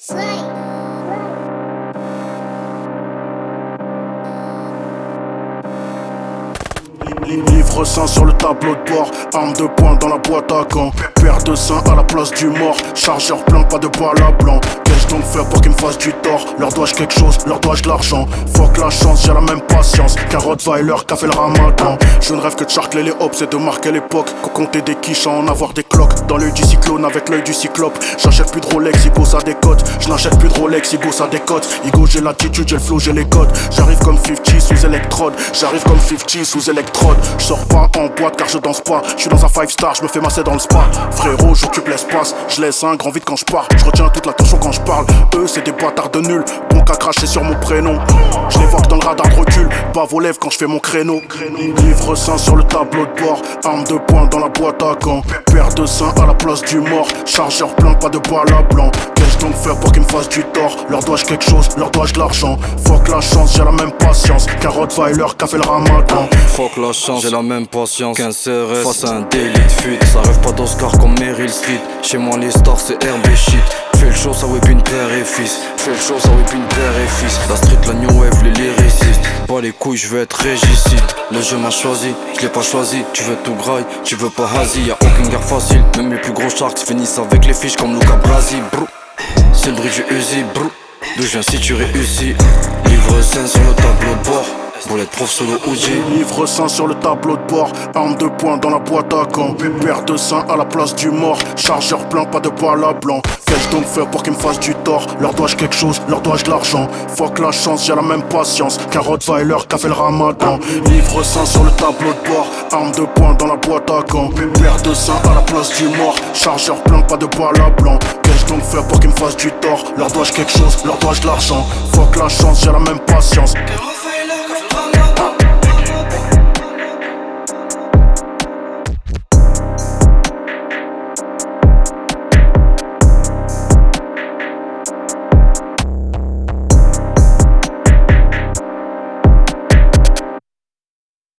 Livre sain sur le tableau de bord, arme de poing dans la boîte à gants. Paire de seins à la place du mort, chargeur plein, pas de balle à blanc. Qu'ai-je donc fait pour qu'ils me fassent du tort? Leur dois-je quelque chose, leur dois-je de l'argent? Fuck la chance, j'ai la même patience qu'un Rottweiler qui a fait le ramadan. Je ne rêve que de charcler les hops et de marquer l'époque. Qu'on compter des quiches à en avoir des cloques. Dans l'œil du cyclone avec l'œil du cyclope. J'achète plus de Rolex, Igo ça décote. Je n'achète plus de Rolex, Igo ça décote. Igo j'ai l'attitude, j'ai le flow, j'ai les codes. J'arrive comme 50 sous électrode. J'arrive comme 50 sous électrode. Je sors pas en boîte car je danse pas. Je suis dans un 5 star, je me fais masser dans le spa. Frérot, j'occupe l'espace. Je laisse un grand vide quand je pars. Je retiens toute l'attention quand je parle. Eux, c'est des bâtards de nuls. Bon qu'à cracher sur mon prénom. Je les vois que dans le radar de recul. Bave aux lèvres quand je fais mon créneau. Livre sain sur le tableau de bord. Arme de poing dans la boîte à gants. Paire de seins à la place du mort. Chargeur plein, pas de balle à blanc. Qu'ai-je donc faire pour qu'ils me fassent du tort? Leur dois-je quelque chose, leur dois-je de l'argent? Fuck la chance, j'ai la même patience qu'un Rottweiler qui a fait le ramadan. Fuck la chance, j'ai la même patience qu'un CRS face à un délit de fuite. Ça rêve pas d'Oscar comme Meryl Street. Chez moi les stars c'est RB shit. Fais le show, ça whip une père et fils. Fais le show, ça whip une père et fils. La street, la new wave, les lyricistes. Pas les couilles, je veux être régicide. Le jeu m'a choisi, je l'ai pas choisi. Tu veux tout graille, tu veux pas hazy. Y'a aucune guerre facile, même les plus gros sharks finissent avec les fiches comme Luca Brasi. C'est le bruit du Uzi, brou. D'où je viens si tu réussis. Livre sain sur le tableau de bord. Boulette prof solo Uji. Livre sain sur le tableau de bord, arme de poing dans la boîte à gants. Paire de seins à la place du mort, chargeur plein, pas de balle à blanc. Qu'ai-je donc faire pour qu'ils me fassent du tort? Leur dois-je quelque chose, leur dois-je de l'argent? Fuck la chance, j'ai la même patience qu'un Rottweiler qui a fait le ramadan. Livre sain sur le tableau de bord, arme de poing dans la boîte à gants. Paire de seins à la place du mort, chargeur plein, pas de balle à blanc. Qu'ai-je donc faire pour qu'ils me fassent du tort? Leur dois-je quelque chose, leur dois-je de l'argent? Fuck la chance, j'ai la même patience.